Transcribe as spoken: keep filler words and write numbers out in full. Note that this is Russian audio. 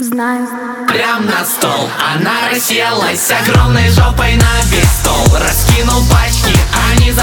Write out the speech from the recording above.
Знаю. Прям на стол она расселась огромной жопой на весь стол. Раскинул пачки, они